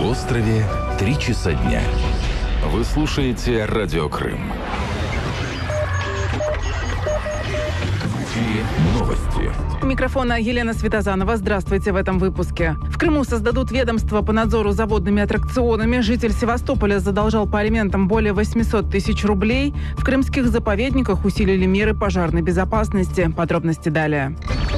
полуострове 3 часа дня. Вы слушаете Радио Крым. Новости. У микрофона Елена Светозанова. Здравствуйте в этом выпуске. В Крыму создадут ведомство по надзору за водными аттракционами. Житель Севастополя задолжал по алиментам более 800 тысяч рублей. В крымских заповедниках усилили меры пожарной безопасности. Подробности далее.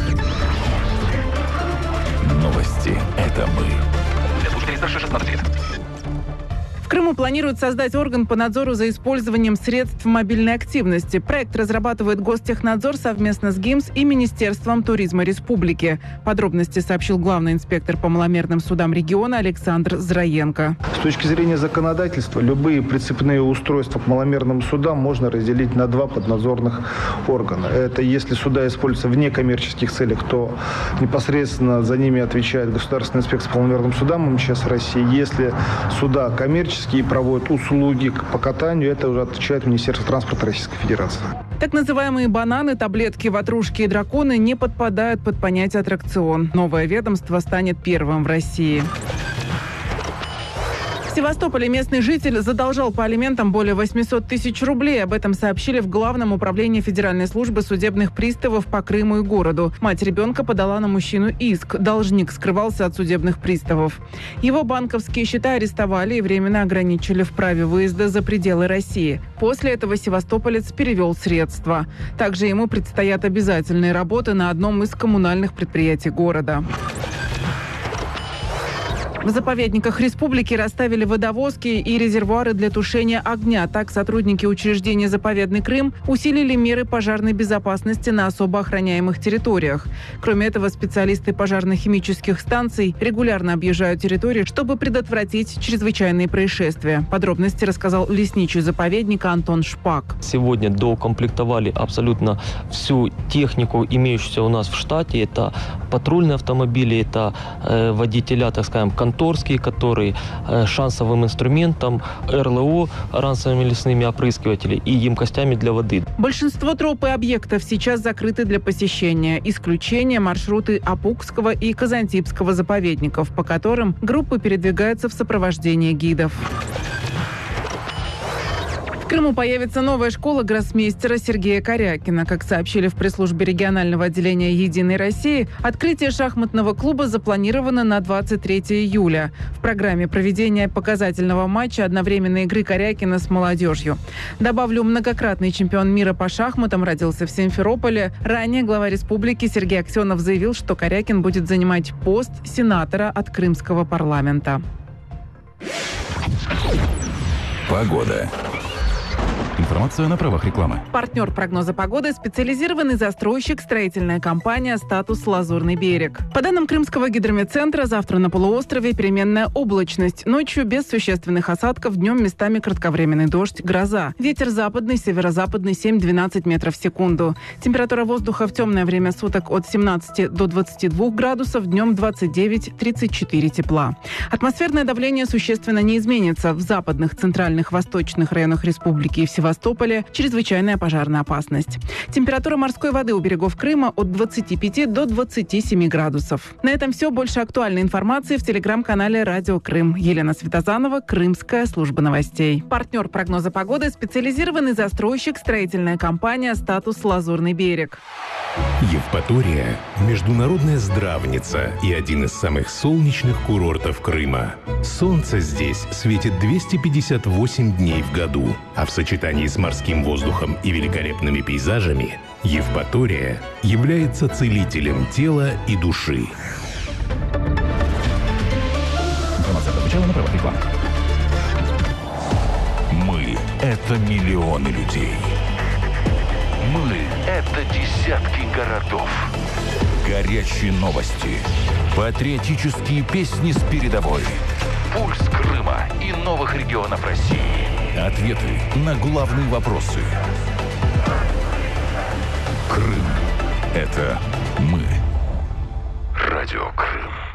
Новости – это мы. Для слушателей старше 16 лет. В Крыму планируют создать орган по надзору за использованием средств мобильной активности. Проект разрабатывает Гостехнадзор совместно с ГИМС и Министерством туризма республики. Подробности сообщил главный инспектор по маломерным судам региона Александр Зраенко. С точки зрения законодательства, любые прицепные устройства к маломерным судам можно разделить на два поднадзорных органа. Это если суда используются в некоммерческих целях, то непосредственно за ними отвечает Государственная инспекция по маломерным судам МЧС России. Если суда коммерческие и проводят услуги по катанию, это уже отвечает Министерство транспорта Российской Федерации. Так называемые бананы, таблетки, ватрушки и драконы не подпадают под понятие аттракцион. Новое ведомство станет первым в России. В Севастополе местный житель задолжал по алиментам более 800 тысяч рублей. Об этом сообщили в Главном управлении Федеральной службы судебных приставов по Крыму и городу. Мать ребенка подала на мужчину иск. Должник скрывался от судебных приставов. Его банковские счета арестовали и временно ограничили в праве выезда за пределы России. После этого севастополец перевел средства. Также ему предстоят обязательные работы на одном из коммунальных предприятий города. В заповедниках республики расставили водовозки и резервуары для тушения огня. Так, сотрудники учреждения «Заповедный Крым» усилили меры пожарной безопасности на особо охраняемых территориях. Кроме этого, специалисты пожарно-химических станций регулярно объезжают территории, чтобы предотвратить чрезвычайные происшествия. Подробности рассказал лесничий заповедника Антон Шпак. Сегодня доукомплектовали абсолютно всю технику, имеющуюся у нас в штате. Это патрульные автомобили, это водителя, так скажем, конторские, которые шансовым инструментом, РЛО, ранцевыми лесными опрыскивателями и емкостями для воды. Большинство троп и объектов сейчас закрыты для посещения. Исключение – маршруты Апукского и Казантипского заповедников, по которым группы передвигаются в сопровождении гидов. В Крыму появится новая школа гроссмейстера Сергея Корякина. Как сообщили в пресс-службе регионального отделения «Единой России», открытие шахматного клуба запланировано на 23 июля. В программе проведения показательного матча одновременной игры Корякина с молодежью. Добавлю, многократный чемпион мира по шахматам родился в Симферополе. Ранее глава республики Сергей Аксенов заявил, что Корякин будет занимать пост сенатора от крымского парламента. Погода. Информация на правах рекламы. Партнер прогноза погоды – специализированный застройщик, строительная компания «Статус Лазурный берег». По данным Крымского гидрометцентра, завтра на полуострове переменная облачность. Ночью без существенных осадков, днем местами кратковременный дождь, гроза. Ветер западный, северо-западный 7-12 метров в секунду. Температура воздуха в темное время суток от 17 до 22 градусов, днем 29-34 тепла. Атмосферное давление существенно не изменится. В западных, центральных, восточных районах республики и в Севастополе чрезвычайная пожарная опасность. Температура морской воды у берегов Крыма от 25 до 27 градусов. На этом все. Больше актуальной информации в телеграм-канале «Радио Крым». Елена Светозанова, Крымская служба новостей. Партнер прогноза погоды – специализированный застройщик, строительная компания «Статус Лазурный берег». Евпатория – международная здравница и один из самых солнечных курортов Крыма. Солнце здесь светит 258 дней в году, а в сочетании с морским воздухом и великолепными пейзажами Евпатория является целителем тела и души. Информация прозвучала на правах рекламы. Мы – это миллионы людей. Мы – это десятки городов. Горячие новости. Патриотические песни с передовой. Пульс Крыма и новых регионов России. Ответы на главные вопросы. Крым – это мы. Радио Крым.